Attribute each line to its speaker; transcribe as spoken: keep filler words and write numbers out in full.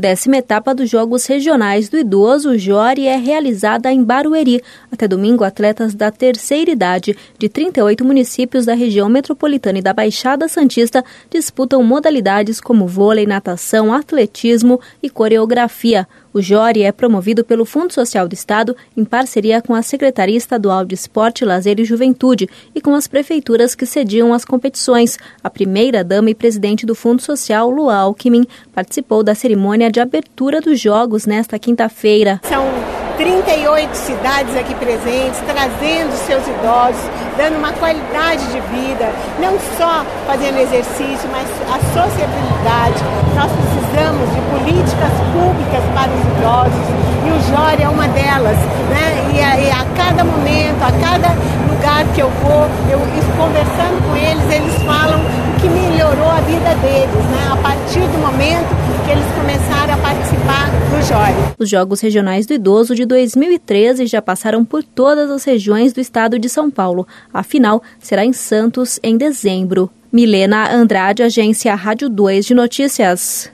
Speaker 1: Décima etapa dos Jogos Regionais do Idoso Jori é realizada em Barueri. Até domingo, atletas da terceira idade de trinta e oito municípios da região metropolitana e da Baixada Santista disputam modalidades como vôlei, natação, atletismo e coreografia. O Jori é promovido pelo Fundo Social do Estado em parceria com a Secretaria Estadual de Esporte, Lazer e Juventude e com as prefeituras que sediam as competições. A primeira-dama e presidente do Fundo Social, Lua Alckmin, participou da cerimônia de abertura dos Jogos nesta quinta-feira.
Speaker 2: São trinta e oito cidades aqui presentes, trazendo seus idosos, dando uma qualidade de vida, não só fazendo exercício, mas a sociabilidade. Nós precisamos de políticas públicas para os idosos e o Jori é uma delas, né? E a, e a cada momento, a cada lugar que eu vou, eu conversando com eles, eles falam que melhorou a vida deles, né? A partir do momento que eles começaram a participar do Jori.
Speaker 1: Os Jogos Regionais do Idoso de dois mil e treze já passaram por todas as regiões do estado de São Paulo. A final será em Santos em dezembro. Milena Andrade, Agência Rádio dois de Notícias.